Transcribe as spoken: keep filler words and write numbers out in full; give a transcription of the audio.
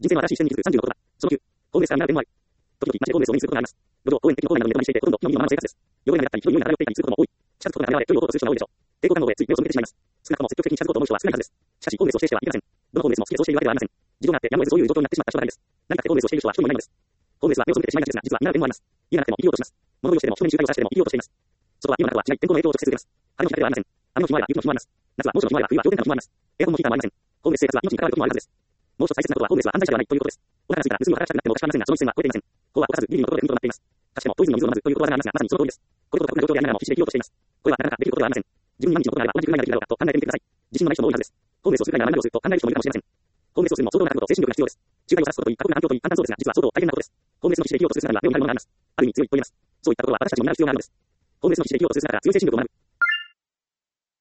人生の新しい視点に気づくさんじゅうのことだ。そのきゅう、ホームレスからなる点もある。時々、街でホームレスを目にすることがあります。路上、公園的な公園などに出入りしていて、ほとんど気の身のままの生活です。汚れが目立ったり、ひどい匂いが漂っていたりすることも多い。地下鉄とかが現れ、距離を置こうとする人が多いでしょう。抵抗感の上、つい目を背けてしまいます。少なくとも積極的に近づこうと思う人は少ないはずです。しかし、ホームレスを否定してはいけません。どのホームレスも好きでそうしているわけではありません。事情があって、やむを得ずそういう状況になってしまった人がいるんです。何かってホームレスをしている人は一人もいないのです。ホームレスは目を背けてしまいがちですが、実は見習う点もあります。家がなくても生きようとします。物乞いをしてでも人目に集会をさせてでも生きようとしています。外は家の中とは違い、天候の影響を直接受けます。晴れの日だけではありません。雨の日もあれば雪の日もあります。夏は猛暑の日もあれば冬は氷点下の日もあります。エアコンもヒーターもありません。ホームレス生活は命に関わる時もあるはずです。もう一つ大切なことはホームレスは犯罪者ではないということです。お腹が空いたら盗みを働きたくなってもおかしくありませんが、その一線は越えていません。こうは動かさず、リビングのところでうんとなっています。かつても、ポイズンの水を飲まずということわざがありますが、まさにその通りです。これほど過酷な状況でありながらも必死で生きようとしています。これはなかなかできることではありません。自分に何日のことがあれば同じくらいならできるだろうかと考えてみてください。自信のない人も多いはずです。ホームレスをするくらいなら何をすると考える人もいるかもしれません。ホームレスをするのも相当な覚悟と精神力が必要です。仲介をさすことといい、過酷な環境といい、簡単そうですが、実は相当大変なことです。ホームレスの必死で生きようとする姿には目を見張るものがあります。ある意味強いと言えます。そういったところは私たちにも見習う必要があるのです。ホームレスの必死で生きようとする姿が強い精神力を学ぶ。